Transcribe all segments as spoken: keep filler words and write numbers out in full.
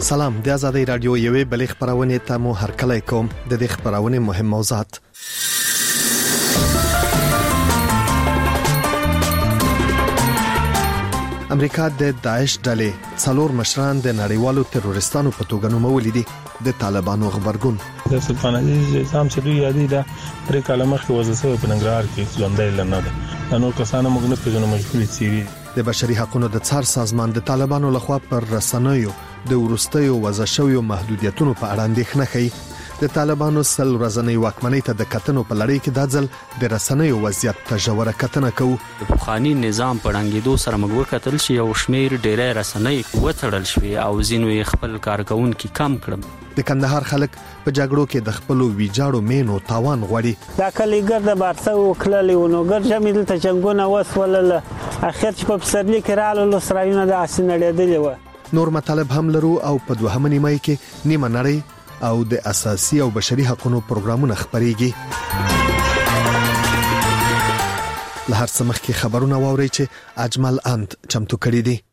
سلام، د آزادۍ رادیو یوې بلې خبرونه ته مو هرکلی کوم. د دې خبرونه مهم موضوعات: امریکا د داعش ډلې څلور مشران د نړیوالو تروریستانو په توګه نومولي دي. د طالبانو خبرګون: د سلطان عزیز نظام چې دوی یادې ده پرې کاله مخکې وزسه په ننګرهار کې ژوندۍ لنه ده. نو کسانو موږ نه پیژنو مجبوري سیوي. د بشري حقوقو د څار سازمان د طالبانو لخوا پر رسنیو د ورستیو وضع شویو محدودیتونو په اړه اندېښنه ښيي. د طالبانو سل ورځنۍ واکمنۍ ته د کتنو په لړۍ کې د ځل د رسنیو وضعیت ته ژوره کتنه کوو. د بخاري نظام په ړنګېدو سره موږ وکتل چې یو شمېر ډېری رسنۍ وتړل شوې او ځینو یې خپل کارکونکي کم کړل. د کندهار خلک په جګړو کې د خپلو ویجاړو مینو تاوان غواړي. دا کلیګر د بارسه وکړلې و نو ګر جمیل ته څنګهونه وسولله اخر چې په پسرلی کې رالو لسرایونه د اسنړېدلې و. نور مطالب هم لرو او په دوهمه نیمه کې نیمه نړۍ او د اساسي او بشري حقوقو پروګرامونه خبريږي. له هر څه مخکې خبرونه واوري چې اجمل اند چمتو کړی دي.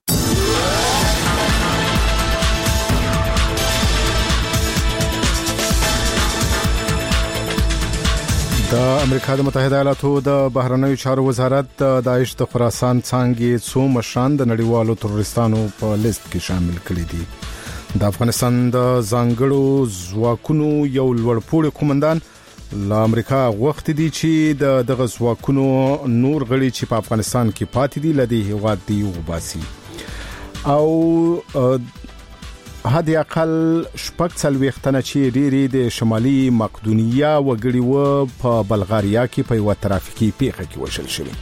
د امریکا د متحده ایالاتو د بهرنیو چارو وزارت د داعش د خراسان څنګه څو مشران د نړیوالو تروریستانو په لیست کې شامل کړي دي. د افغانستان د ځانګړو ځواکونو یو لوړپوړی قومندان له امریکا غوښتي دي چې د دغه ځواکونو نور غړي چې په افغانستان کې پاتې دي لدی هیواد دی وباسي او هدي اقل شپږ څلوېښتنه چې ډېری د شمالي مقدونیه وګړي و په بلغاریا کې په یو ترافیکي پیښه کې وشل شوی.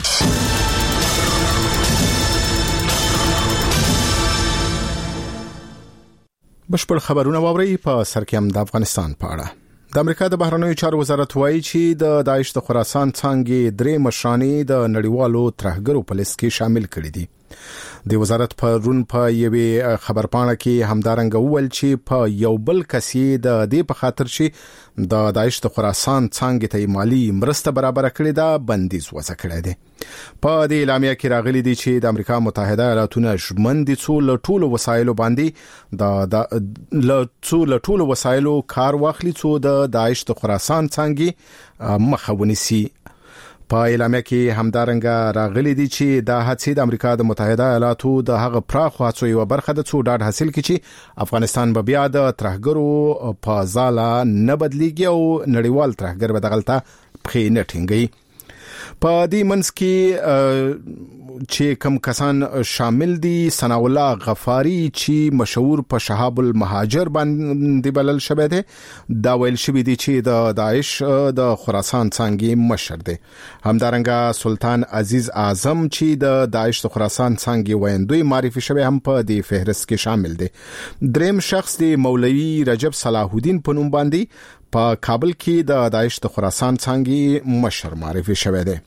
بشپړ خبرونه واوري. په سر کې هم د افغانستان په اړه. د امریکا د بهرنیو چارو وزارت وایي چې د داعش د خراسان څنګه درې مشرانې د نړیوالو ترهګرو په لیست کې شامل کړي دي. د وزارت په رون په یوې خبرپاڼه کې همدارنګ وویل چې په یو بل کسي د دې په خاطر چې د داعش د خراسان څنګه ته مالی مرسته برابر کړي دا بندیز وضع کړی دی. په دې اعلامیه کې راغلي دي چې د امریکا متحده ایالاتونو ژمن دي څو له ټولو وسایلو باندې د له څو له ټولو وسایلو کار واخلي څو د داعش د خراسان څنګه مخاوني سي. په اعلامیه کې همدارنګ راغلي دي چې دا هڅې د امریکا د متحده ایالاتو د هغه پراخو هڅو یو برخه ده څو ډاډ حاصل کړي چې افغانستان به بیا د ترهګرو په ځاله نه بدلیږي او نړیوال ترهګر به دغلطه پخې نه ټینګي. په دې منځ کې چې کم کسان شامل دي ثنا الله غفاری چې مشهور په شهاب المهاجر باندې بلل شوی دی. دا ویل شوی دی چې د داعش د خراسان څنګه مشر دی. همدارنګه سلطان عزیز اعظم چې د داعش د خراسان څنګه ویندوی معرفي شوی هم په دې فهرست کې شامل دی. دریم شخص دی مولوی رجب صلاح الدین په نوم باندې په کابل کې د داعش د خراسان څنګه مشر معرفي شوی دی.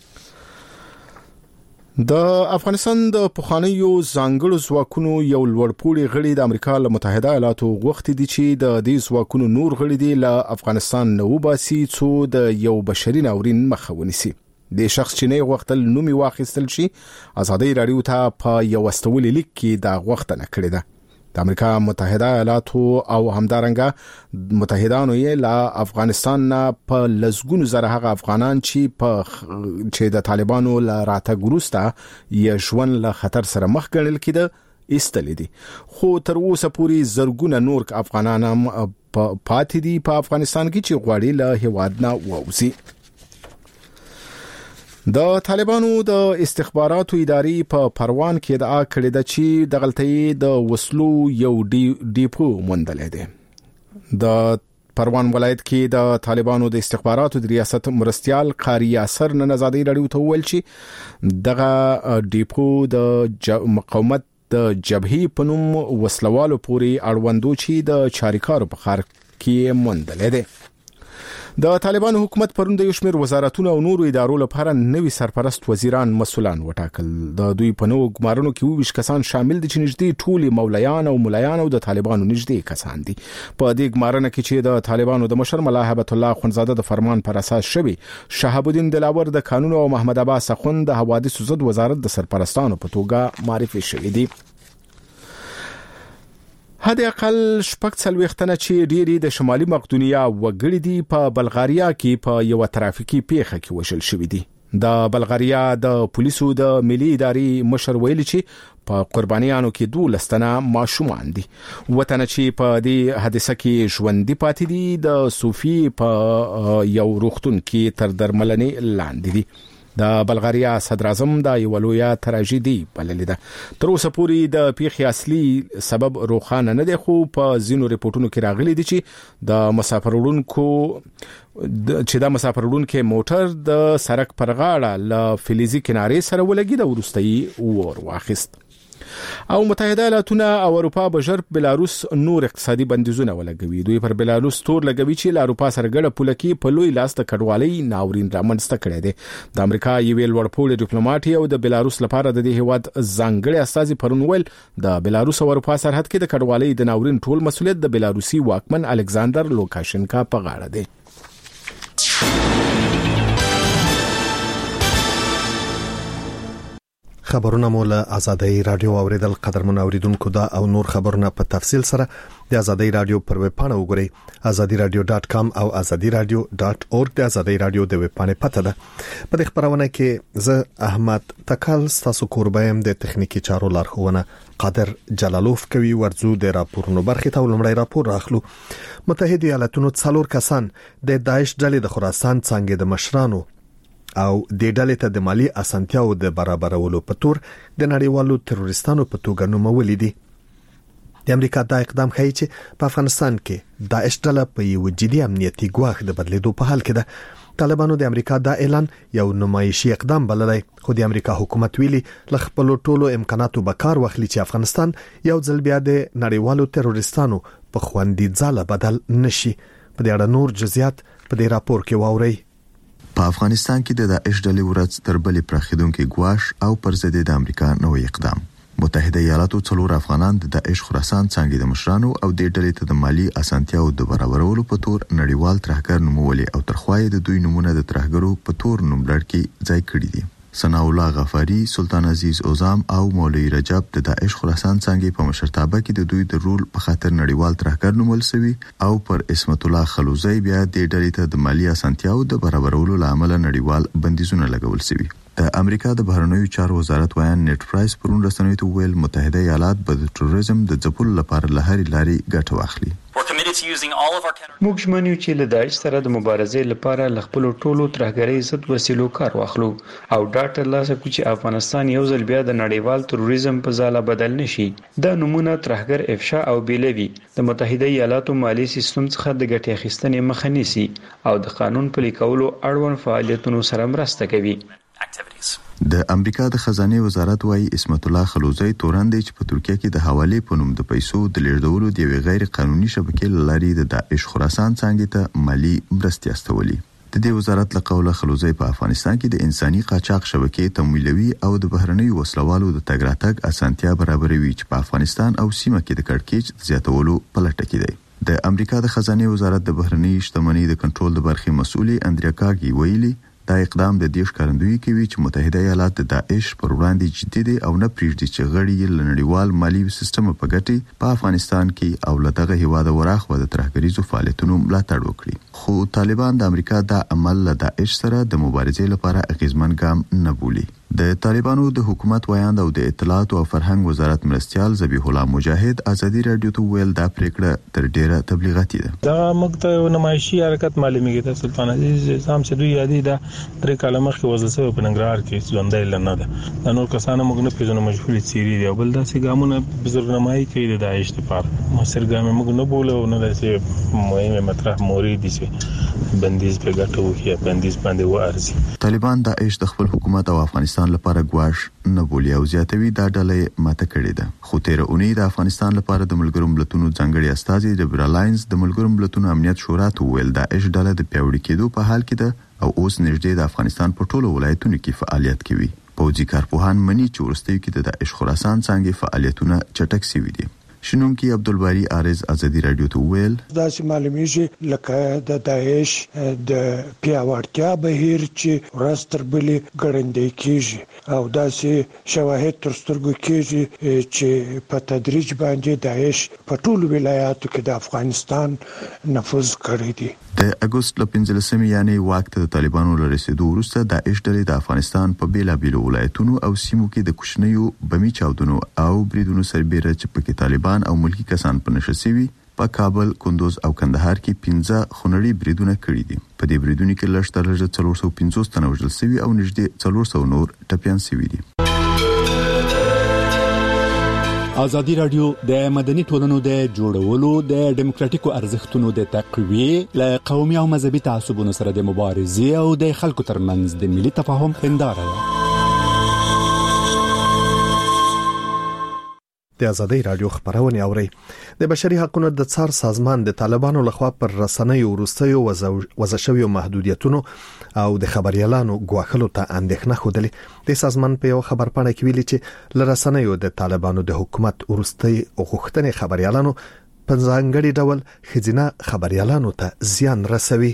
د افغانستان د پخوانیو ځانګړو ځواکونو یو لوړپوړی غړي د امریکا له متحده ایالاتو غوښتي دي چې د دې ځواکونو نور غړي دي له افغانستان نه وباسي څو د یو بشري ناورین مخه ونیسي. د شخص چې نه غوښتل نومي واخیستل شي آزادۍ رادیو ته په یو استولي لیک کې دا غوښتنه کړې ده. د امریکا متحده ایالاتو او همدارنګه متحدانو یې له افغانستان نه په لزګونو زره هغه افغانان چې په چې د طالبانو له راتګ وروسته یې ژوند له خطر سره مخ ګڼل کېده ایستلې دي. خو تر اوسه پورې زرګونه نور افغانان هم پاتې دي په افغانستان کې چې غواړي له هیواد نه ووځي. د طالبانو د استخباراتو ادارې په پروان کې ادعا کړې ده چې د غلطۍ د وسلو یو ډیپو موندلې ده. د پروان ولایت کې د طالبانو د استخباراتو د ریاست مرستیال قاری یاسر نن آزادۍ رادیو ته وویل چې دغه ډیپو د مقاومت د جبهې په نوم وسلوالو پورې اړوندو چې د چاریکارو په خار کې موندلې ده. د طالبانو حکومت پرون د یو شمېر وزارتونو او نورو ادارو لپاره نوي سرپرست وزیران مسؤلان وټاکل. د دوی په نوو ګمارنو کې ویش کسان شامل دي چې نږدې ټولي مولایان او مولایان او د طالبانو نږدې کسان دي. په دې ګمارنه کې چې د طالبانو د مشر ملا هبت الله خونزاده د فرمان پر اساس شوی شهاب الدین دلاور د قانون او محمد عباس اخوند د حوادث ضد وزارت د سرپرستانو په توګه معرفي شوی دي. حد اقل شپږ څلوېښتنه چې ډيري د شمالي مقدونیا وګړي دي په بلغاریا کې په یو ترافیکي پیښه کې وشل شوې دي. د بلغاریا د پولیسو د ملي ادارې مشر ویلي چې په قربانیانو کې دوه لستنه ماشومان دي. وطن چې په دې حادثه کې ژوندۍ پاتې دي د صوفي په یو روغتون کې تر درملنې لاندې دي. د بلغاریا صدر اعظم د یو لوی تراژیدي بللې ده. تر اوسه پورې د پیښې اصلي سبب روښانه نه دی، خو په ځینو ریپورتونو کې راغلي دي چې د مسافر وړونکو چې د مسافر وړونکو موټر د سړک پر غاړه ل فلزي کنارې سره ولګي د ورستۍ ور واخیست. او متحده ایالاتونه او اروپا بشر بلاروس نور اقتصادي بندیزونه ولګوي. دوی پر بلاروس تور لګوي چې له اروپا سره ګډه پوله کې په لوی لاس د کډوالۍ ناورین رامنځته کړي دي. د امریکا یو لوړپوړی ډیپلوماټ او د بلاروس لپاره د دې هیواد ځانګړي استازي پرون ویل د بلاروس او اروپا سرحد کې د کډوالۍ د ناورین ټول مسؤلیت د بلاروسي واکمن الکساندر لوکاشنکا په غاړه دی. خبرونه مو له آزادۍ رادیو اوریدل. قدرمن اوریدونکو دا او نور خبرونه په تفصیل سره د آزادۍ رادیو پر ویب پاڼه وګورئ آزادي رادیو ډاټ کام او آزادي رادیو ډاټ اورګ. د آزادۍ رادیو د ویب پاڼې پته ده. په دې خبرونه کې زه احمد تکل تاسو کوربایم د تخنیکی چارو لارښوونه قادر جلالوف کوي. ورزو د راپورونو برخه ته ولومړی راپور راخلو. متحده ایالاتونو څلور کسان د داعش ډلې د خراسان څنګه د مشرانو او د ډلې ته د مالی اسانتیاو د برابرولو په تور د نړیوالو تروریستانو په توګه نومولې دي. د امریکا دا اقدام ښیي چې په افغانستان کې داعش ډله په یو جدي امنیتي ګواښ د بدلیدو په حال کې ده. طالبانو د امریکا دا اعلان یو نمایشي اقدام بللی، خو د امریکا حکومت ویلي له خپل ټولو امکاناتو به کار واخلي چې افغانستان یو ځل بیا د نړیوالو تروریستانو په خوندي ځاله بدل نشي. په دې اړه نور جزئیات په دې راپور کې واورئ. په افغانستان کې د داعش ډلې ورځ تر بلې پراخېدونکي ګواښ او پر ضد د امریکا نوې اقدام. متحده ایالاتو څلور افغانان د داعش خراسان څنګه د مشرانو او د ډلې ته د مالی اسانتیاو د برابرولو په تور نړیوال ترهګر نومولي او ترخوای د دوی نمونه د ترهګرو په تور نوملړ کې ځای کړی دي. ثنا الله غفاری، سلطان عزیز اوزام او مولوی رجب د داعش خراسان څنګه په مشرتابه کې د دوی د رول په خاطر نړیوال ترهګر نومول شوی او پر اسمت الله خلوزی بیا د ډلې ته د مالی اسانتیاو د برابرولو لامل نړیوال بندیزونه لګول شوی. د امریکا د بهرنیو چارو وزارت وایي نیټ پرایس پرون رسنیو ته ویل متحده ایالات به د تروریزم د ځپلو لپاره له هرې لارې ګټه واخلي. موږ ژمنو چې له داعش سره د مبارزې لپاره له خپل ټولو ترهګرۍ ضد وسیلو کار واخلو او ډاټا ترلاسه کړو چې افغانستان یو ځل بیا د نړیوال تروریزم په ځاله بدل نشي. دا نمونه ترهګر افشا او بیلوي د متحده ایالاتو مالی سیستم څخه د ګټې اخیستنې مخه نیسي او د قانون پلي کولو اړوند فعالیتونو سره مرسته کوي. د امریکا د خزانه وزارت وايي اسمت الله خلوزی تورن دی چې په ترکیه کې د حواله په نوم د پیسو د لیږدولو د یو غیر قانوني شبکې لاري د داعش خراسان څنګه ته مالی مرستې استولي. د دې وزارت له قوله خلوزی په افغانستان کې د انساني قاچاق شبکې تمویلوي او د بهرنۍ وسلوالو د تګ راتګ اسانتیا برابروي چې په افغانستان او سیمه کې د کړکېچ زیاتولو په لټه کې دی. د امریکا د خزانه وزارت د بهرنۍ شتمنۍ د کنټرول د برخې مسؤلې اندریا کاګي ویلي دا اقدام د دې ښکارندوی کوي چې متحده ایالات د داعش پر وړاندې جدي دي او نه پریږدي چې غړي له نړیوال مالی سیستم په ګټي په افغانستان کې او له دغه هیواد وراخ و د ترهګریزو فعالیتونو ملاتړ وکړي. خو طالبان د امریکا د عمل له داعش سره د مبارزې لپاره اغیزمن ګام نه بولي. د طالبانو د حکومت ویاند او د اطلاعات او فرهنګ وزارت مرستيال ذبیح الله مجاهد آزادي رادیو ته ویل دا پریکړه تر ډیره تبلیغاتي ده. دا مکتب نمایشي حرکت معلومیږي د سلطان عزیز سام چې دوی یادي دا درې کاله مخکې وزسه په ننګرهار کې ژوندۍ لنه ده. دا نور کسانو موږ نه پیژنو مجهولي چیرې دی او بل داسې ګامونه بزرګنمایي کوي د داعش لپاره. مصر ګام موږ نه بوله او نه داسې مهمه مطرح موري دي چې بندیز په ګټو کې بندیز باندې وارزي. طالبان داعش د خپل حکومت او افغانستان لپاره ګواښ نه بولي او زیاتوي دا ډلې ماته کړې ده. خو تیر اونۍ د افغانستان لپاره د ملګرو ملتونو ځانګړي استازي د برالاینز د ملګرو ملتونو امنیت شورا ته ویل داعش ډله د پیوړی کېدو په حال کې ده او اوس نږدې د افغانستان په ټولو ولایتونو کې فعالیت کوي. پوځي کارپوهان مني چې ورستیو کې د داعش خراسان څنګه فعالیتونه چټک شوي دي. شنونکي عبدالباری عارض ازادي رادیو ته ویل دا چې معلومیږي لکه د داعش د پیاوړتیا بهیر چې ورستر بلی ګړندې کیږي او دا چې شواهد تر سترګو کیږي چې په تدریج باندې داعش په ټولو ولایاتو کې د افغانستان نفوذ کړی دی. د اگست ل پنځلسمې یعنی وخت د طالبانو له رسیدو وروسته داعش ډلې د افغانستان په بیلابیلو ولایتونو او سیمو کې د کوچنیو بمی چاودنو او بریدونو سربېره چې پکې طالبان او ملکی کسان په نشسي په کابل، کندوز او کندهار کې پنځه خونړي بریدونه کړي دي. په دې بریدونو کې لږ تر لږه څلور سوه پنځوس تنه وژل شوي او نږدې څلور سوه نور ټپیان شوي دي. ازادي رادیو د مدني ټولنو د جوړولو د ډیموکراتیکو ارزښتونو د تقویه ل قومي او مذهبي تعصبونو سره د مبارزې او د خلکو ترمنځ د ملي تفاهم هنداره ده. د ازادي رادیو خبرونه اوري. د بشري حقوقو د څار سازمان د طالبانو لخوا پر رسنیو وروستیو وزشوي محدودیتونو او د خبريالانو غواخلو ته اندېښنه خوده. د سازمان په یو خبر پاڼه کې ویلي چې لرسنیو د طالبانو د حکومت وروستي غوښتنې خبريالانو په ځانګړي ډول خزینه خبريالانو ته زیان رسوي.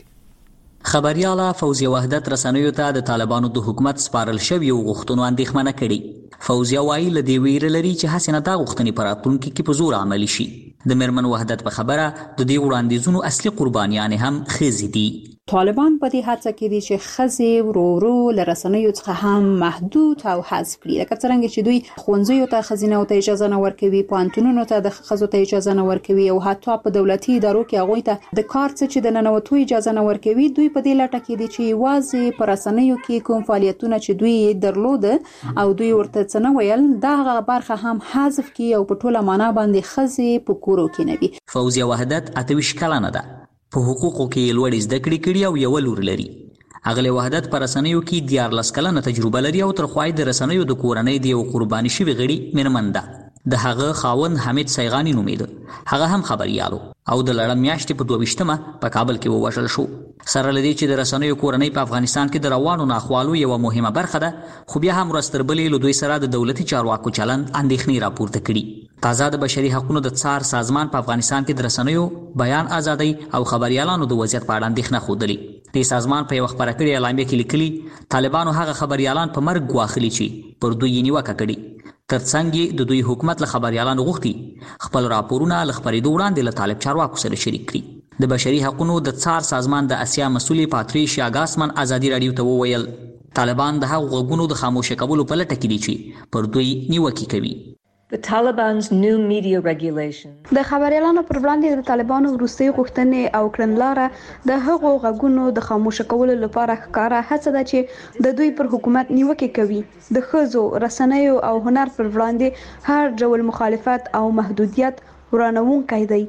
خبرياله فوزیه وحدت رسنیو ته د طالبانو د حکومت سپارل شوی غوښتنو اندېښمنه کړي. فوزیه وايي لدی ویره لري چې حسنه دا غوښتنې پر راتلونکي کې په زور عملی شي. د مرمن وحدت په خبره د دې وړاندیزونو اصلي قربانیان هم خزي دي. طالبان په دې هڅه کې دي چې خزي ورورو لرسنیو څخه هم محدود او حذف کړي. لکه څنګه چې دوی خوندزیو ته خزینه او ته اجازه نه ورکوي، پانتونونو ته د خزو ته اجازه نه ورکوي او حتی په دولتي ادارو کې هغه ته د کار څخه چې د ننوتو اجازه نه ورکوي. دوی په دې لټه کې دي چې واځي پر رسنیو کې کوم فعالیتونه چې دوی درلود او دوی ورته څنګه ویل دا برخه هم حذف کړي او په ټوله معنا باندې خزي په کورو کې نه وي. فوزیه وحدت اتویش کلانه ده. په حقوقو کې لوړ زده کړې کړي او یو لور لري. اغله وحدت پر رسنیو کې دیار لس کلنه تجربه لري او تر خوای د رسنیو د کورنۍ دی او قرباني شوی غړي منمنده. د هغه خاوند حمید سیغانی نومید. هغه هم خبريالو او د لړم میاشتې په دوه ویشتمه په کابل کې ووژل شو. سره لدی چې د رسنیو کورنۍ په افغانستان کې د روانو ناخوالو یو مهمه برخه ده، خو بیا هم رستربلې له دوی سره د دولتي چارواکو چلند اندېښنې راپورته کړي. تازه د بشري حقوقو د څار سازمان په افغانستان کې د رسنیو بیان ازادي او خبريالانو د وضعیت په اړه اندېښنه خوده. د سازمان په یو خبره کړي اعلامیه کې لیکلي طالبانو هغه خبريالان په مرګ غواخلي چې پر دوی نیوکه کړي. ترڅنګ د دوی حکومت له خبريالانو غوښتي خپل راپورونه له خبرېدو وړاندې له طالب چارواکو سره شریک کړي. د بشري حقوقو د څار سازمان د اسیا مسؤل پاتریشیا ګاسمن ازادي رادیو ته وویل طالبان د هغو غوږونو د خاموشه کولو په لټه کې دي چې پر دوی نیوکه کوي. The Taliban's new media regulation. د خبريالانو پر وړاندې د طالبانو وروستي غوښتنې او کړنلاره د هغو غږونو د خاموشه کولو لپاره ښکارا هڅه ده چې د دوی پر حکومت نیوکه کوي. د خزو رسنیو او هنر پر وړاندې هر ډول مخالفت او محدودیت ورانوونکی دی.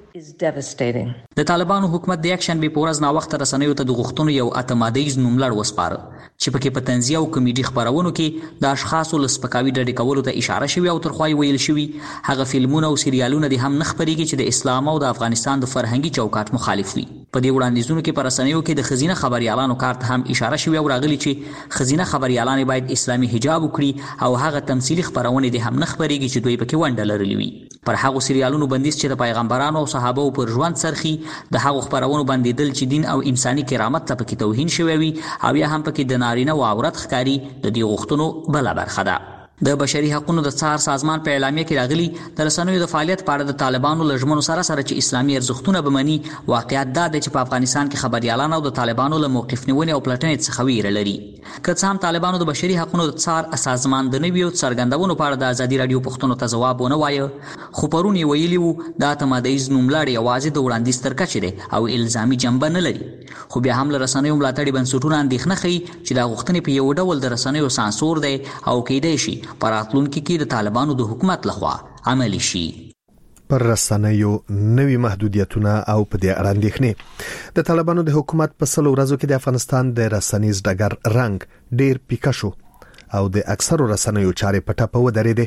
د طالبانو حکومت د یک شنبه په ورځ نا وخت رسنیو ته د غوښتنو یو اتمادیز نوملړ وسپاره چې پکې په تنزیه او کمیډي خبرونو کې د اشخاصو لسپکاوي ډډې کولو ته اشاره شوی او ترخوای ویل شوی هغه فلمونه او سریالونه دي هم نخبريږي چې د اسلام او د افغانستان د فرهنګي چوکاټ مخالف وي. په دې وړاندیزونو کې پر رسنیو کې د خزینه خبريالانو کار ته هم اشاره شوی او راغلي چې خزینه خبريالان باید اسلامي حجاب وکړي او هغه تمثيلي خبرونه دي هم نخبريږي چې دوی پکې ونډه لرلې وي. پر هغه سریالونو بندیز چې د پیغمبرانو او صحابه پر ژوند سرخي د هغو خبرونو باندې دل چې دین او انساني کرامت ته پکې توهین شوی وي او یا هم پکې د نارینه او عورت ښکاری د دې غوښتنو بل برخه ده. د بشري حقوقو د څار سازمان په اعلامیه کې راغلي د رسنیو د فعالیت په اړه د طالبانو لژمنو سره سره چې اسلامي ارزښتونه بمني واقعیت دا دی چې په افغانستان کې خبريالان او د طالبانو له موقف نیونې او پلټنې څخه ویره لري. که څه هم طالبانو د بشري حقوقو د څار سازمان د نویو څرګندونو په اړه د ازادي رادیو پښتنو ته ځواب ونه وایي، خو پرون یې ویلي وو دا تمدیز نوملړ یوازې د وړاندیز تر کچې دی او الزامي جنبه نه لري. خو بیا هم له رسنیو ملاتړي بنسټونه اندېښنه ښیي چې دا غوښتنې په یو ډول د رسنیو سانسور دی او کېدای شي په راتلونکي کې د طالبانو د حکومت لخوا عملی شي. پر رسنیو نوي محدودیتونه او په دې اړه اندېښنې د طالبانو د حکومت په سلو ورځو کې د افغانستان د رسنیز ډګر رنګ ډیر پیکه شو او د اکثرو رسنیو چارې په ټاپه ودرېدې.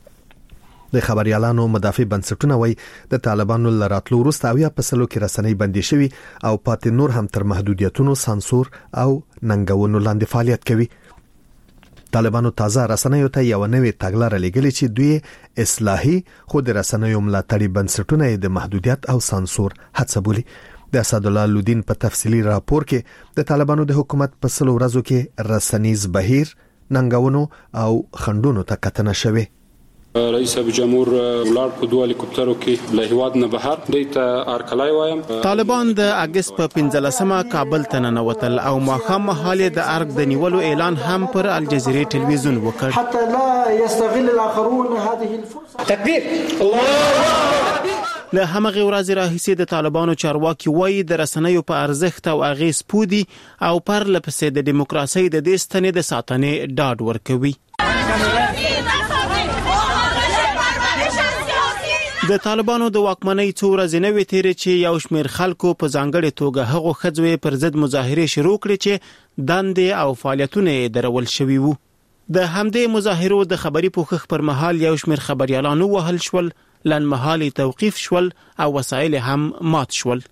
د خبريالانو مدافع بنسټونه وایي د طالبانو لراتلو وروسته اویا په سلو کې رسنۍ بندي شوي او پاتې نور هم تر محدودیتونو سانسور او ننګونو لاندې فعالیت کوي. طالبانو تازه رسنیو ته یو نوې تګلاره لګلې چې دوی اصلاحي خو د رسنیو ملاتړي بنسټونه د محدودیت او سانسور هڅه بولي. د اسدالله لودین په تفصیلی راپور کې د طالبانو د حکومت په سلو ورځو کې رسنیز بهیر ننګونو او خندونو ته کتنه شوه. رئیس جمهور ولار په دوه هلیکوپټرو کې له هواد نه بهر دیته ارکلای وایم. طالبان د اگست په پنځلسمه کابل ته ننوتل او ماخام مهاله د ارګ د نیولو اعلان هم پر الجزیره ټلویزیون وکړ. حتى لا يستغل الاخرون هذه الفرصه. تکبیر الله. له همغه ورځې راهیسې د طالبانو چارواکي وایي د رسنیو په ارزښت او اغیز پودي او پر لپسې د دیموکراسي د دې ستنې د ساتنې ډاډ ورکوي. د طالبانو د واکمنۍ څو ورځې نه وې تیرې چې یو شمېر خلکو په ځانګړې توګه هغو ښځو پر ضد مظاهرې شروع کړې چې دندې او فعالیتونه یې درول شوي وو. د همدې مظاهرو د خبري پوښښ پر مهال یو شمېر خبريالان ووهل شول، لنډمهالي توقیف شول او وسایل هم مات شول.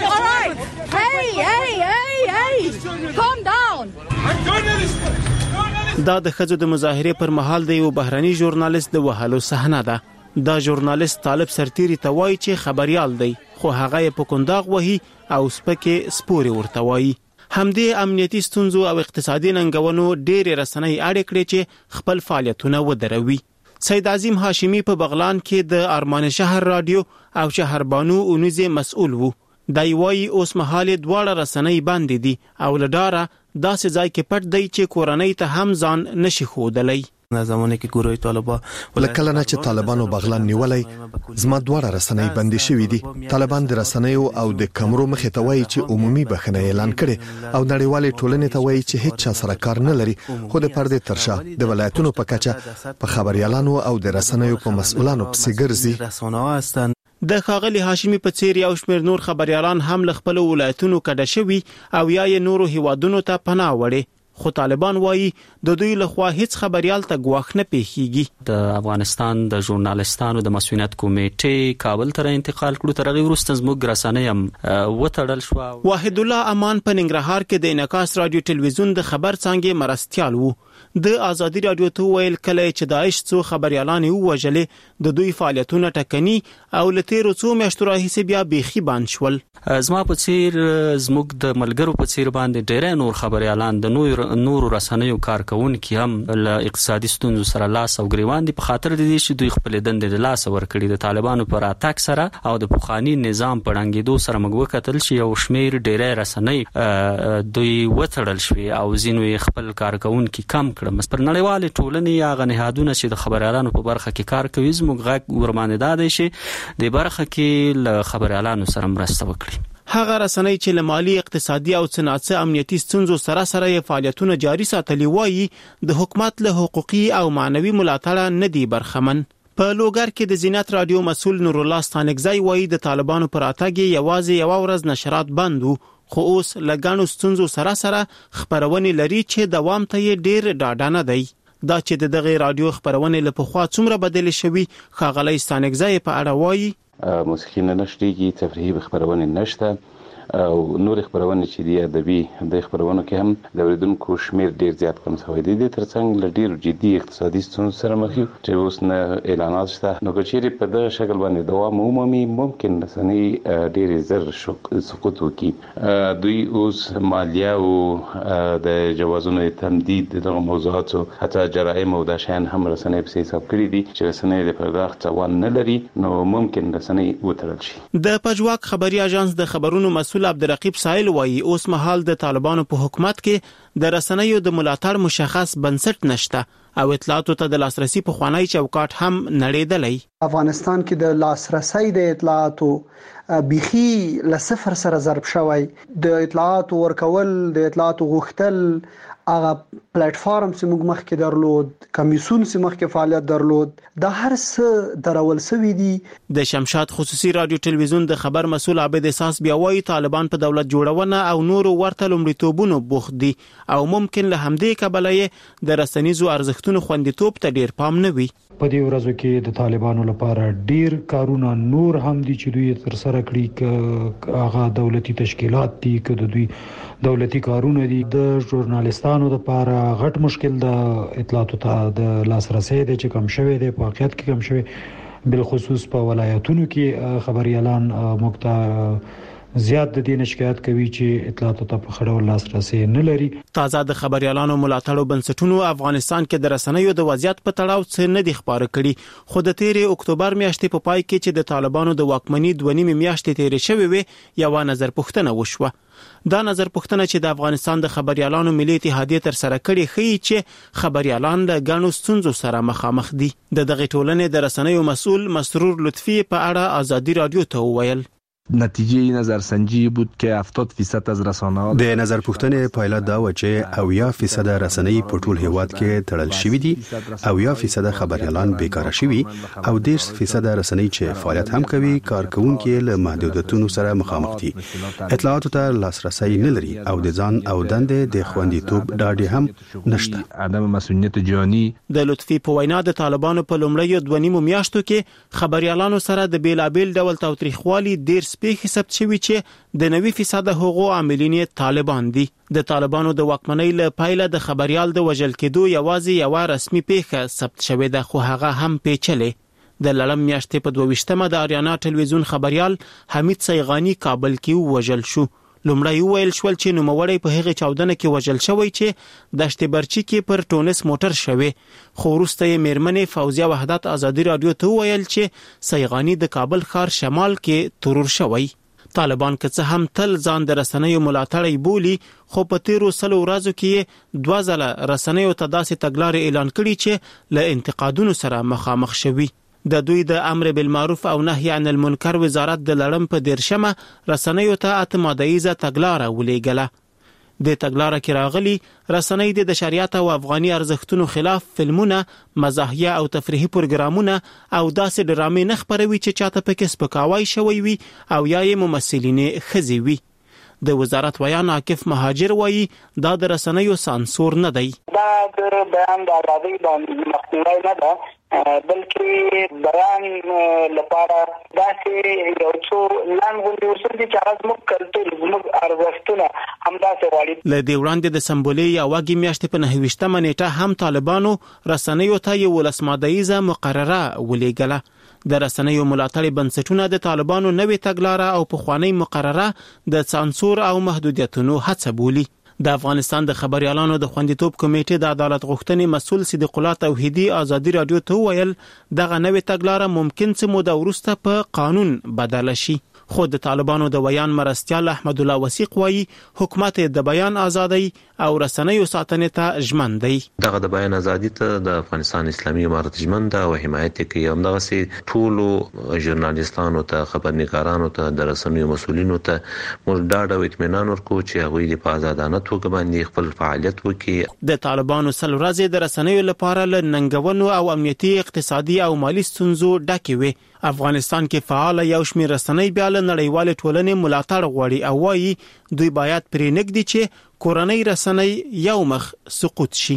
دا د ښځو د مظاهرې پر مهال د یو بهرني ژورنالیست د وهلو صحنه ده. دا ژورنالیست طالب سرتيري ته وایي چې خبريال دی، خو هغه یې په کنداغ وهي او سپکه سپوري ورته وایي. همدې امنیتي ستونزو او اقتصادي ننګونو ډېر رسنۍ اړ کړې چې خپل فعالیتونه ودروي. سید عظیم هاشمی په بغلان کې د ارمان شهر رادیو او شهربانو اونیزه مسؤل وو. دای وایي اوس مهال دواړه رسنۍ باندې دي او لډاره داسې ځای کې پټ دی چې کورنۍ ته هم ځان نشي خودلای. زمانه کې ګوروي طالبان لکه نه چې طالبانو بغلان نیولای زما دواړه رسنۍ بندي شوې دي. طالبان د رسنیو او د کمرو مخې ته وایي چې عمومي بخښنه اعلان کړي او نړیوالې ټولنې ته وایي چې هیڅ چا سره کار نه لري، خو د پردې ترشا د ولایتونو په کچه په خبريالانو او د رسنیو په مسؤلانو پسې ګرځي. د ښاغلي هاشمی په څیر یو شمېر نور خبريالان هم له خپل ولایتونو کډه شوي او یا یې نورو هیوادونو ته پناه وړي، خو طالبان وایي د دوی لخوا هیڅ خبريال ته ګواښ نه پیښیږي. د افغانستان د ژورنالیستانو د مسؤلیت کمیټې کابل ته انتقال کړو، تر هغه وروسته زموږ رسنۍ هم وتړل شو. واحد الله امان په ننګرهار کې د انعکاس رادیو ټلویزیون د خبر څنګه مرستيال وو. د ازادي رادیو ته ویل کله چې داعش څو خبريالان ووجلې د دوی فعالیتونه ټکني او لته رسو میاشتو راهیسې بیا بيخي باندې شول. زما په څیر زموږ د ملګرو په څیر باندې ډېر نور خبريالان د نور نور رسنیو کارکونکو هم له اقتصادي ستونزو سره لاس او ګریوان دي په خاطر د دې چې دوی خپل دندې د لاس ورکړي. د طالبانو پر اتاک سره او د پوخانی نظام په ړنګېدو سره موږ وکتل چې یو شمېر ډېر رسنۍ دوی وتړل شوي او ځینې خپل کارکونکو کم کړم. پر نړیوال ټولنې یا غنهادونه چې د خبريالانو په برخه کې کار کوي زموږ غږ ورمانه دادې شي د برخه کې له خبريالانو سره مرسته وکړي. هغه رسنۍ چې له مالی اقتصادي او صنعتي امنیتي ستونزو سره سره یې فعالیتونه جاري ساتلي وایي د حکومت له حقوقي او معنوي ملاتړ نه دی برخمن. په لوګر کې د زینت رادیو مسؤل نور الله ستانګزای وایي د طالبانو پر اتګ یوازې یو ورځ نشرات بندو، خو اوس لګانو ستونزو سره سره خبرونه لري چې دوام ته یې ډېر ډاډانه دی. دا چې د دغه رادیو خبرونه له پخوا څومره بدل شوي خاغلی ستانګزای په اړه وایي. موسیقي نه نشریږي، تفریحي خبرونه نشته او نور خبرونه چې دی ادبي د خبرونو کې هم د اوریدونکو شمیر ډیر زیات کم شوی دی. د ترڅنګ ل ډیر جدي اقتصادي ستونزو سره مخ یو چې اوس نه اعلانات شته، نو چې په دغه شکل باندې دوام عمومي ممکن رسنۍ ډیر زر سقوط وکړي. دوی اوس مالیه او د جوازونو تمدید دغه موضوعاتو حتی جرایم او د شان هم رسنۍ په حساب کړی دي چې رسنۍ د پرداخت توان نه لري، نو ممکن رسنۍ وتړل شي. د پجواک خبري اژانس د خبرونو مسؤل عبدالرقیب سائل وایي اوس مهال د طالبانو په حکومت کې د رسنیو د ملاتړ مشخص بنسټ نشته او اطلاعاتو ته د لاسرسي په خوانی چوکاټ هم نړیدلی. افغانستان کې د لاسرسي د اطلاعاتو بيخي ل صفر سره ضرب شوی. د اطلاعاتو ورکول، د اطلاعاتو غوښتل، هغه پلیټ فارم چې موږ مخکې درلود، کمیسون چې مخکې فعالیت درلود، دا هر څه درول شوی دي. د شمشاد خصوصي رادیو ټلویزیون د خبر مسؤل عابد احساس بیا وایي طالبان په دولت جوړونه او نورو ورته لومړیتوبونو بوخت دي او ممکن له همدې کبله د رسنیزو ارزښتونو خوندیتوب ته ډیر پام نه وي. په دې ورځو کې د طالبانو لپاره ډیر کارونه نور هم دي چې دوی تر سره کړي ک هغه دولتي تشکیلات دي ک د دوی دولتي کارونه دي د ژورنالستانو لپاره غټ مشکل د اطلاعاتو ته د لاسرسي د چې کم شوی دی په واقعیت کې کم شوی بل خصوص په ولایتونو کې خبريالان مقتا زیات د دې شکایت کوي چې اطلاعاتو ته په خړو لاسرسي نه لري. تازه د خبريالانو ملاتړو بنسټونو افغانستان کې د رسنیو د وضعیت په تړاو څه نه دي خبره کړي خو د تیرې اکتوبر میاشتې په پای کې چې د طالبانو د واکمنۍ دوه نیمه میاشتې تیرې شوې وي یو نظر پوښتنه وشوه. دا نظر پوښتنه چې د افغانستان د خبريالانو ملي اتحادیه تر سره کړي ښیي چې خبريالان د ګڼو ستونزو سره مخامخ دي. د دغه ټولنې د رسنیو مسؤل مسرور لطفي په اړه آزادي رادیو ته وویل نتیجه نظرسنجی بود که هفتاد درصد از رسانه ها د نظر پوښتنې پایله دا و چې اویا درصد رسنۍ په ټول هیواد کې تړل شوې دي اویا درصد خبريالان بیکاره شوي او دېرش درصد رسنۍ چې فعالیت هم کوي کارکونکو له محدودیتونو سره مخامخ دي اطلاعاتو ته لاسرسي نه لري او د ځان او دندې د خوندیتوب ډاډ هم نشته. عدم مسؤلیت جانی د لطفي په وینا د طالبانو په لومړیو دوه نیمو میاشتو کې خبريالانو سره د بیلابل ډول تاوتریخوالي ډیر سپیخ حساب شوی چې د نوي فیصد حقوق عاملین طالبان دي. د طالبانو د واکمنۍ له پایله د خبريال د وژل کېدو یوازې یو رسمي پیښه ثبت شوې ده خو هغه هم پیچلې د لړم میاشتې په دوه ویشتمه د اریانا ټلویزیون خبريال حمید سیغانی کابل کې وژل شو. لومړی ویل شول چې نوموړی په هغه چاودنه کې وژل شوی چې دشت برچی کې پر ټونس موټر شوی خو وروسته یې میرمنې فوزیه وحدت آزادي رادیو ته ویل چې سیغانی د کابل ښار شمال کې ترور شوی. طالبان که څه هم تل ځان د رسنیو ملاتړی بولی خو په تیرو سلو ورځو کې دوه ځله رسنیو ته داسې تګلارې اعلان کړي چې له انتقادونو سره مخامخ شوي. د دوی د امر بالمعروف او نهي عن المنکر وزارت د لړم په دیرشمه رسنیو ته اعتمادیزه تګلاره ولېږله. د تګلاره کې راغلي رسنۍ د شریعت او افغاني ارزښتونو خلاف فلمونه مزاحیه او تفریحي پروګرامونه او داسې ډرامې نه خپروي چې چاته پکې سپکاوی شوی وي او یا یې ممثلین ښځې وي. د وزارت ویان عاکف مهاجر وایي دا د رسنیو سانسور نه دی. دا د بیان د ازادۍ باندې مخنیوی نه ده بلکې بیان لپاره داسې یو څو لاندې اصول دي چې هغه موږ کلتور موږ ارزښتونه همداسې غواړي. له دې وړاندې د سمبولي یا واګي میاشتې په نهه ویشتمه نیټه هم طالبانو رسنیو ته یو ولسمادایزه مقرره ولېږله. د رسنیو ملاتړ بنسټونه د طالبانو نوې تګلاره او پخوانی مقرره د سانسور او محدودیتونو هڅه بولي. د افغانستان د خبريالانو د خوندیتوب کمیټې د عدالت غوښتنې مسؤل صدیق الله توحیدی آزادي رادیو ته ویل دغه نوې تګلاره ممکن څه موده وروسته په قانون بدل شي. خو د طالبانو د بیان مرستیال احمد الله وثیق وایي حکومت د بیان ازادي او رسنیو ساتنې ته ژمن دی. دغه د بیان ازادي ته د افغانستان اسلامي امارت ژمن ده او حمایت کوي. همدغه سي ټولو ژورنالیستانو ته خبرنګارانو ته د رسنیو مسؤلینو ته موږ ډاډ او اطمینان ورکو چې هغوی په آزادانه توګه باندې خپل فعالیت وکړي. د طالبانو سل ورځې د رسنیو لپاره له ننګونو او امنیتي اقتصادي او مالی ستونزو ډکې وي. افغانستان کې فعال یو شمېر رسنۍ بیا له نړیوالې ټولنې ملاتړ غواړي او وایي دوی باید پرې نږدي چې کورنۍ رسنۍ یو مخ سقوط شي.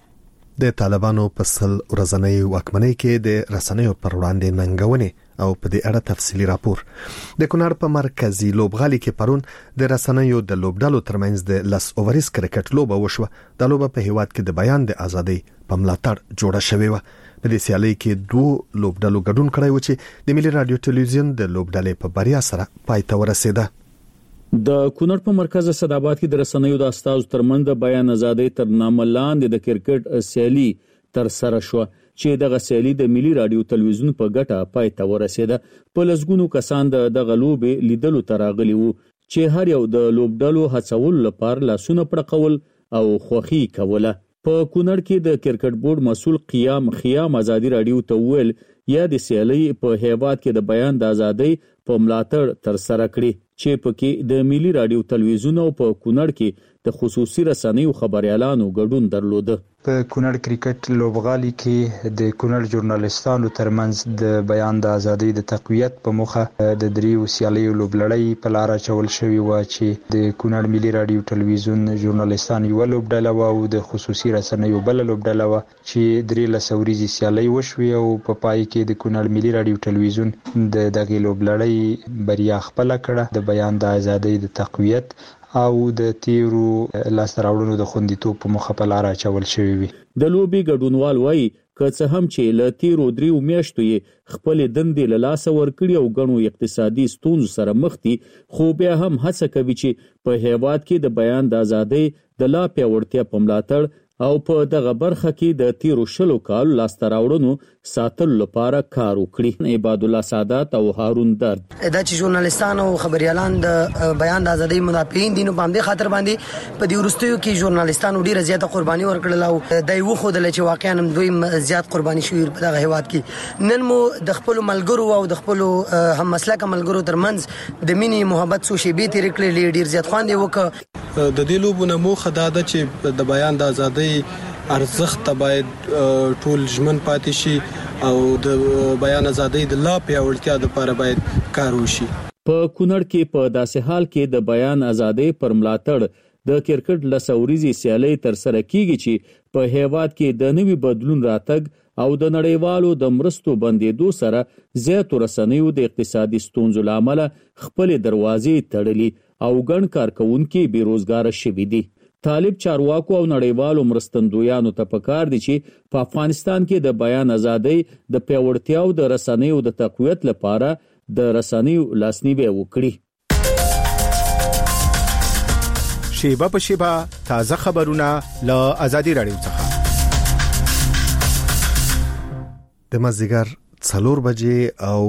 د طالبانو په سل ورځنۍ واکمنۍ کې د رسنیو پر وړاندې ننګونې او په دې اړه تفصیلی راپور. د کونړ په مرکزی لوبغالي کې پرون د رسنیو د لوبډلو ترمنځ د لاس اووریس کرکټ لوبه وشوه. د لوبه په هیواد کې د بیان د ازادۍ په ملاتړ جوړه شوې و. په دې سیالۍ کې دوه لوبډلو ګډون کړی و چې د ملي رادیو ټلویزیون د لوبډلې په بریا سره پای ته ورسېده. د کونړ په مرکز صداباد کې د رسنیو د استازو ترمنځ د بیان ازادۍ تر نامه لاندې د کرکټ سیالي تر سره شو چې دغه سیالي د ملي رادیو ټلویزیون په ګټه پای ته ورسېده. په لږګونو کسان د دغه لوبې لیدلو ته راغلي وو چې هر یو د لوبډلو هڅول لپاره لاسونه پړقول او خوخي کوله. په کونړ کې د کرکټ بورډ مسؤل قیام خیام آزادي رادیو ته ویل یا د سیالي په هیواد کې د بیان د ازادۍ په ملاتړ تر سره کړي چې پکې د ملي رادیو ټلویزیون او په کونړ کې د خصوصي رسنیو خبريالانو ګډون درلوده. په کونړ کرکټ لوبغالي کې د کونړ ژورنالستانو ترمنځ د بیان د ازادۍ د تقویت په موخه د دریو سیالیو لوبلړۍ په لار اچول شوې و چې د کونړ ملي رادیو ټلویزیون ژورنالستان یو لوبډله و او د خصوصي رسنیو بل لوبډله و چې درې لسه ورځې سیالۍ وشوې او په پای کې د کونړ ملي رادیو ټلویزیون د دغه لوبلړۍ بریا خپل کړه. د بیان د ازادۍ د تقویت او د تیرو لاسته راوړنو د خوندیتوب په مخه په لار اچول شوی وي. د لوبي ګډونوال وایي که څه هم چې له تیرو دریو میاشتو یې خپل دندې له لاسه ورکړي او غنو اقتصادي ستونزو سره مخ دي، خو بیا هم هڅه کوي چې په هیواد کې د بیان د ازادۍ د لا پیاوړتیا په ملاتړ او په دغه برخه کې د تیرو شلو کالو لاسته راوړنو ساتلو لپاره کار وکړي. عباد الله سادات او هارون درد دا چې ژورنالستان او خبريالان د بیان د ازادۍ مدافعین دي، نو په همدې خاطر باندې په دې وروستیو کې ژورنالستانو ډیره زیاته قرباني ورکړل او دای وښودل چې واقعا هم دوی زیات قرباني شوي په دغه هیواد کې. نن مو د خپل ملګرو او د خپل هم مسلک ملګرو ترمنځ د مینې محبت سو شی به تیر کړل، ډیر زیات خواندې وک. د دې لوبونه موخه دا ده چې د بیان د ازادۍ ارزښت باید ټول ژمن پاتې شي او د بیان ازادۍ د لا پیاوړتیا لپاره باید کار وشي. په کونړ کې په داسې حال کې د بیان ازادۍ پر ملاتړ د کرکټ لسوريزي سیالۍ تر سره کیږي چې په هیواد کې د نوي بدلون راتګ او د نړیوالو د مرستو بندیدو سره زیاتو رسنیو د اقتصادي ستونزو لامل خپل دروازې تړلي او ګڼ کارکونکي بیروزګار شوي دي. طالب چارواکو او نړیوالو مرستندویانو ته پکار دي چې په افغانستان کې د بیان ازادۍ د پیاوړتیا او د رسنیو د تقویت لپاره د رسنیو لاسنیوي وکړي. شیبه په شیبه تازه خبرونه له آزادي رادیو څخه. د مازدیګر څلور بجې او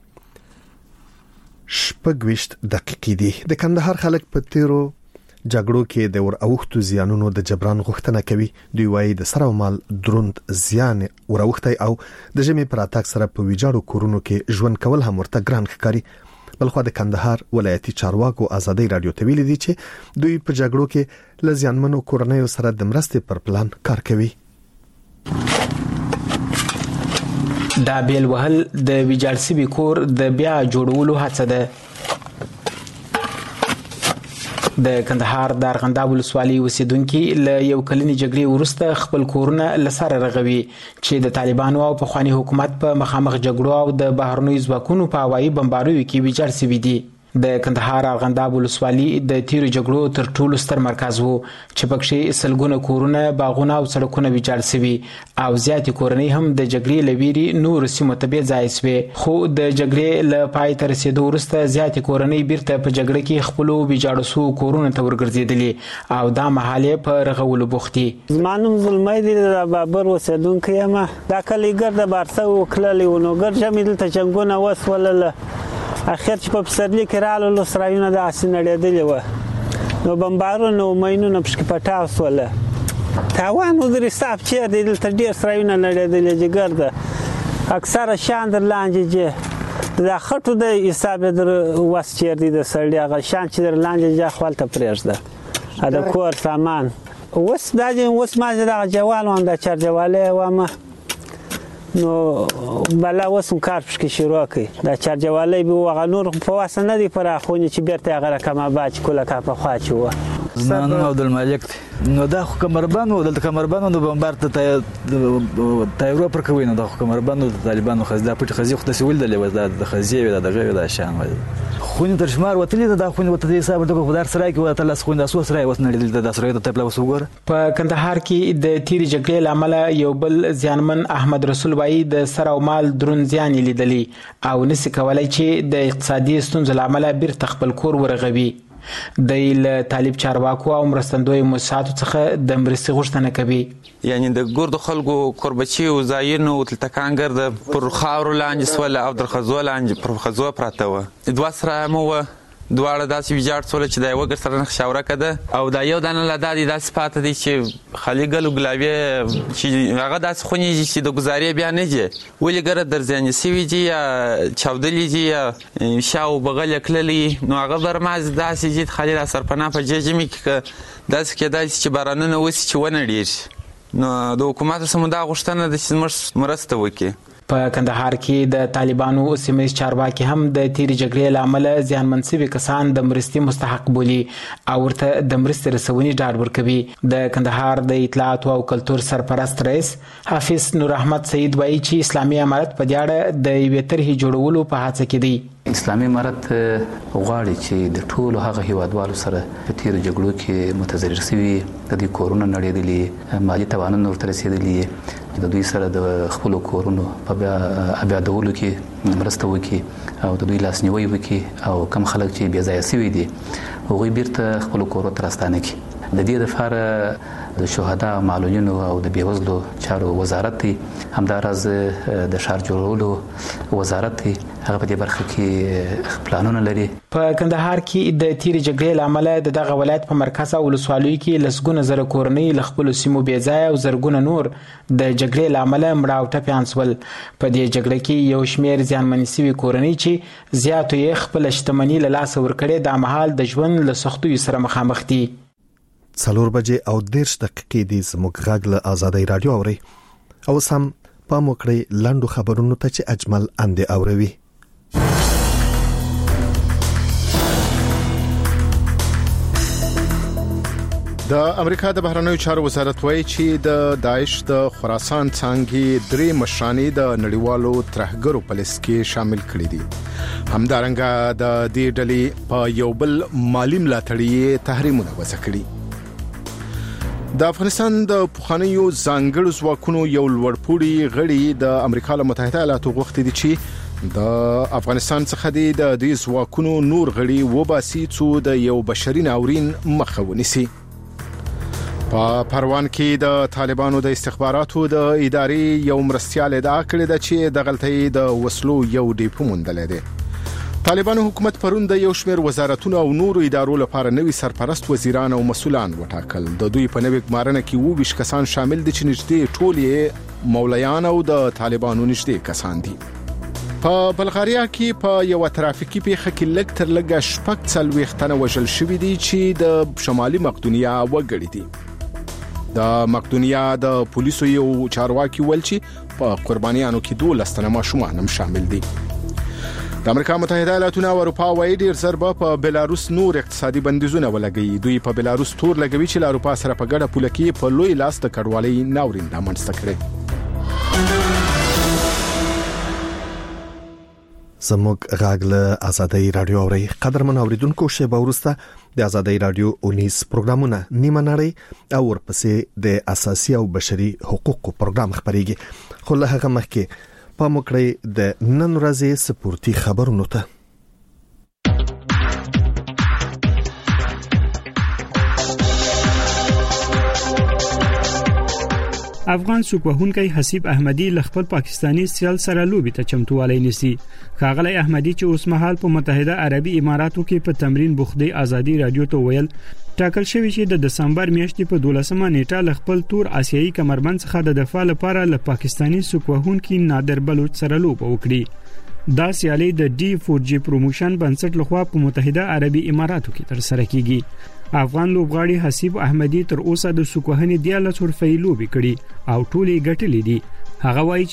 شپږ دقیقې دي. د کندهار خلک په تیرو جګړو کې د ور اوختو زیانونو د جبران غوښتنه کوي. دوی وايي د سره مال دروند زیان ور اوختي او د جمی پراتاک سره په ویجاړو کورونو کې ژوند کول هم ورته ګران ښکاري. بلخو د کندهار ولایتي چارواکو آزادۍ رادیو ته ویلي دي چې دوی په جګړو کې لزیانمنو کورنیو سره د مرستې پر پلان کار کوي. دا بیل وهل د ویجاړ سوي کور د بیا جوړولو هڅه ده. د کندهار د ارغنداب ولسوالۍ اوسیدونکو له یو کلنې جګړې وروسته خپل کورونه لسره رغوي چې د طالبانو او پخوانی حکومت په مخامخ جګړو او د بهرنیو ځواکونو په هوایي بمباریو کې ویجاړ شوي دي. د کندهار ارغنداب ولسوالۍ د تیرو جګړو تر ټولو ستر مرکز وو چې پکې سلګونه کورونه، باغونه او سړکونه ویجاړ شوي او زیاتې کورنۍ هم د جګړې لویري نور سیمو ته بې ځای شوي. خو د جګړې له پای ته رسیدو وروسته زیاتې کورنۍ بیرته په جګړه کې خپل ویجاړ شو کورونه ته ورګرځېدلې او دا مهاله په رغولو بوختي. زما نوم زلمی دی، د بابر اوسېدونکی یم. دا کلی ګرده بارسه وکړلې و، نو ګرد ژمې دلته جنګونه وسولله. اخر چې په پسرلي کې راغلل سرایونه داسې نړېدلي وه، نو بمبارونه او ماینونه پکې پټاو سوله. تاوان ودرې صاحب چېر دی، دلته ډېر سرایونه نړېدلي چې ګرده اکثره شیان در لاندې جې دا خټو د حساب در وس چېر دی د سړي هغه شیان چې در لاندې جه خو هلته پرېږده د کور سامان. اوس دا اوس ما چې دغه جوال وم دا چارجوالی ومه، نو بلا وسم کار پکې شروع کړي. دا چارجوالی به هغه نور په واسه نه دی پراخونې چې بیرته هغه رقم آباد چې کوله کا په خوا چې وه. زما نوم عبدالمالک دی. نو دا خو کمربند و، دلته کمربند نو بمبار ته تایرو پر کوي. نو دا خو کمربند د طالبانو خزدا پټ خزي خو داسې ولدلې و، دا د خزي و، دا دغه دا شان و. خونی تر شمار وتلې دا خونی وته حساب د خدای سره کې وته لاس خونی تاسو سره وسنړل د سره ته په وسوګور. په کندهار کې د تیری جګړې لامل یو بل ځانمن احمد رسول وایي د سره او مال درون ځان لیدلی او نسی کولای چې د اقتصادي ستونزو لامل بیرته خپل کور ورغوي. د طالب چارواکو او مرستندوی مؤسساتو څخه د مرستې غوښتنه کوي. یعنی د ګورد خلکو قربچي او زاینو او تلتکان ګرد پر خاور لاندې سول او در خزو لاندې پر خزو پراته و. دوه سره مو دواړه داسې ویجاړ سول چې دا یو ګر سره نخښاوره کده او دا یو دانه لدادي داسې پاتې دي چې خالي ګلو ګلاوي چې هغه داسې خوني چې د گزارې بیا نه دي ولې ګره درځنی سوي دي یا چاودلې دي یا شاو بغل کللې نو هغه برماز داسې چې خالي را سرپنا په جېجمي کې داسې کېدای چې بارانونه وسی چې ونه ډیر نو د حکومت سمدا غوښتنه د چې مرسته وکړي. په کندهار کې د طالبانو سیمه چارواکي هم د تیری جګړې لامل ځانمن سوي کسان د مرستي مستحق بولي او ورته د مرستې رسونې ډاډ ورکوي. د کندهار د اطلاعات او کلتور سرپرست رئیس حافظ نور احمد سعید وایي چې اسلامي امارت په دې اړه د یوې طرحې جوړولو په هڅه کې دی. اسلامي امارت غواړي چې د ټولو هغه هیوادوالو سره په تیر جګړو کې متضرر شوي د دې کورونو نړېدلي مالي توانونه ورته رسېدلي چې د دوی سره د خپل کورونو په آبادولو کې مرسته وکړي او د دوی لاسنیوي وکړي او کم خلک چې بې ځایه شوي دي هغوی بیرته خپل کورو ته راستانه کړي. د دې لپاره د شهدا او معلولینو او د بیوزلو چارو وزارت دی همدارز د شهر جوړولو وزارت دی هغه په دې برخه کې پلانونه لري. په کندهار کې د تیر جګړې لامل د دغه ولایت په مرکز او ولسوالیو کې لسګونه زره کورنۍ له خپل سیمو بې ځای او زرګونه نور د جګړې لامل مړه او ټپیان شول. په دې جګړه کې یو شمېر زیانمنې شوي کورنۍ چې زیاتو یې خپل شتمني له لاسه ورکړې د مهال د ژوند له سختیو سره مخامخ دي. څلور بجې او دېرش دقیقې دي زموږ غږ له آزادۍ رادیو اوري او سم پام وکړئ لاندو خبرونو ته چې اجمل اندې اوروي. د امریکا د بهرنیو چارو وزارت وایي چې د داعش د خراسان څنګه درې مشرانې د نړیوالو ترهګرو په لیست کې شامل کړي دي. همدارنګه د دې ډلې په یو بل مالی ملاتړي تحریمونه وضع کړي. د افغانستان د پخوانیو ځانګړو ځواکونو یو لوړپوړي غړي د امریکا له متحده ایالاتو غوښتي دي چې د افغانستان څخه د دې ځواکونو نور غړي وباسي څو د یو بشري ناورین مخه ونیسي. په پروان کې د طالبانو د استخباراتو د ادارې یو مرستيال ادعا کړې ده چې د غلطۍ د وسلو یو ډیپو موندل دي. طالبانو حکومت پرون د یو شمېر وزارتونو او نورو ادارو لپاره نوي سرپرست وزیران او مسؤلان وټاکل. د دوی په نوې ګمارنه کې وو ویش کسان شامل دي چې نږدې ټول یې مولیان او د طالبانو نږدې کسان دي. په بلغاریا کې په یو ترافیکي پیښه کې لږ تر لږه شپږ څلوېښت تنه وژل شوي دي چې د شمالي مقدونیا وګړي دي. د مقدونیا د پولیسو یو چارواکي ول چې په قربانیانو کې دولس تنه ماشومان هم شامل دي. د امریکا متحده ایالاتو او اروپا وایي ډیر ضربه په بلاروس نور اقتصادي بندیزونه ولګي. دوی په بلاروس تور لګوي چې له اروپا سره په ګډه پوله کې په لوی لاس د کډوالۍ ناورین رامنځته کړي. زموږ غږ له آزادۍ رادیو اوري قدرمن اوریدونکو شیبه ورسته د آزادۍ رادیو اونیس پروګرامونه نیمه نړۍ او ورپسې د اساسي او بشري حقوقو پروګرام خبريږي. خو له هغه مخکې پام وکړئ د نن ورځې سپورتي خبرونو ته. افغان سوکوهونکی حسیب احمدی ل خپل پاکستانی سیال سره لوبي ته چمتووالی نیسي. خاغلی احمدی چې اوس مهال په متحده عربي اماراتو کې په تمرین بوخدي آزادي رادیو ته ویل ټاکل شوی چې د دسمبر میاشتې په دولسمه نیټه ل خپل تور آسیایي کمربند څخه د دفاع لپاره ل پاکستانی سوکوهونکی نادر بلوچ سره لوب وکړي. دا سیالي د ډي فور جي پروموشن بنسټ لخوا په متحده عربي اماراتو کې تر سره کیږي. افغان لوبغاړي حسیب احمدی تر اوسه د سوکوهنې دیاله څورفې لوبي کړي او ټولي ګټلې دي. هغه وایي